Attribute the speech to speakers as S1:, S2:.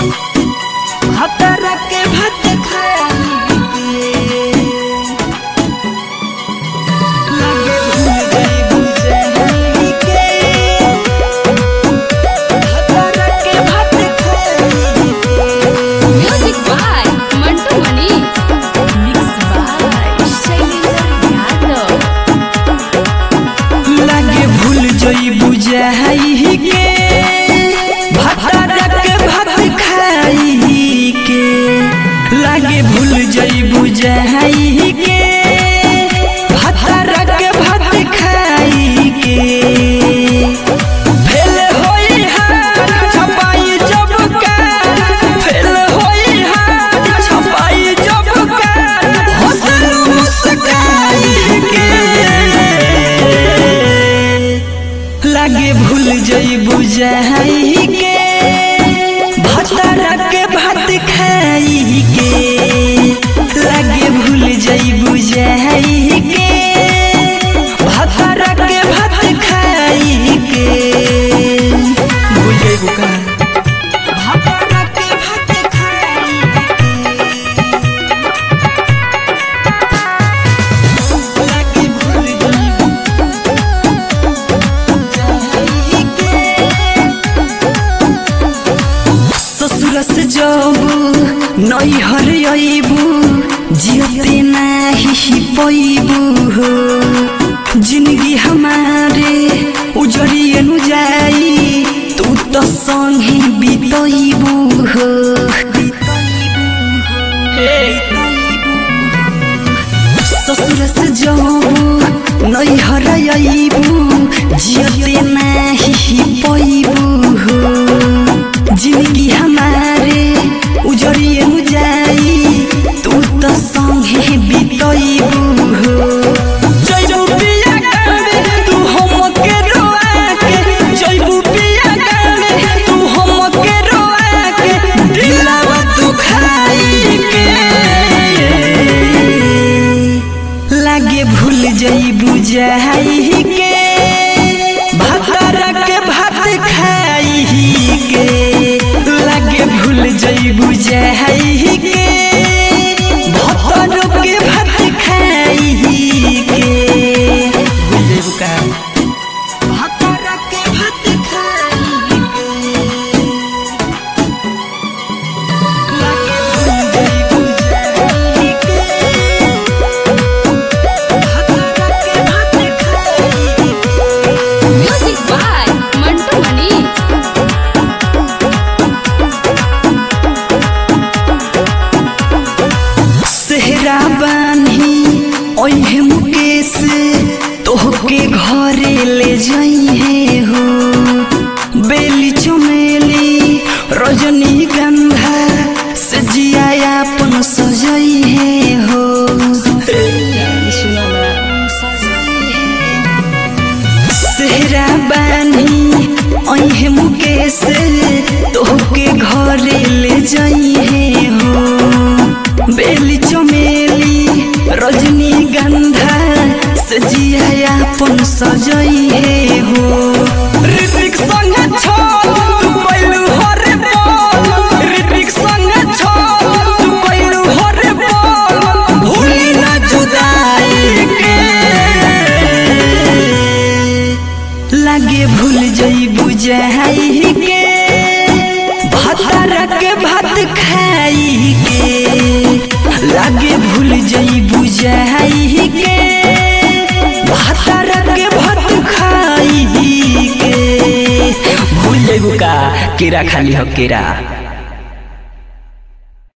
S1: भतरा के भात खाई लागे भूल जाइबू जहानी के भतरा के भात खाई।
S2: Music by Mantu Mani. Mixed by Shailendra Yadav.
S1: लागे भूल जाइबू जहानी के भतरा के भात खाई के लागे भूल जाइबू जहानी के भतरा के भात खाई के फेल होई हाथ छपाई जब का फेल होई हाथ छपाई जब का हंसल मुस्काई के लागे भूल जाइबू जहानी के भतरा के भात खाई के लागे भूल जाइबू जहानी के भतरा के भात खाई के भूल जाइबू का भतरा के भात खाई लागे भूल जाइबू जहानी के ससुर से जाबू नैहर अइबू जियते नाही पैबू हो जिंदगी हमारे उजड़िए नु जाई तू तो संगे बितैबू हो ससुर से जाबू नैहर अइबू जियते नाही पैबू हो जिंदगी हमारे उजड़िए नु जाई तू तो संगे बितैबू हो जइबू पिया गावे तू हमके रोआ के जइबू पिया गावे तू हमके रोआ के दिलवा दुखाई के लागे भूल जाइबू जहानी के भतरा के भात खाई के लागे भूल जाइबू जहानी के भतरा के भात खाई के भूल जाइबू का भतरा के भात खाई के लागे भूल जाइबू जहानी के भतरा के भात खाई के।
S2: Music by Mantu Mani.
S1: सेहरा बानी ओहे मुकेश तोहके घरे ले जाइए हो बेली चमेली रजनीगंधा से जिया अपन सजाइए हो सेहरा बानी ओहे मुकेश तोहके घरे ले जाइए हो बेली चमेली रजनीगंधा से जिया अपन सजाइए हो ऋतिक संग छोड़ तू कइलू हरे बोल ऋतिक संग छोड़ तू कइलू हरे बोल भूली ना जुदाई के लागे भूल जाइबू जहानी के भतरा के भात खाई के लागे भूल जाइबू जहानी के भतरा के भात खाई के भूल जाइबू का केरा खाली हो केरा।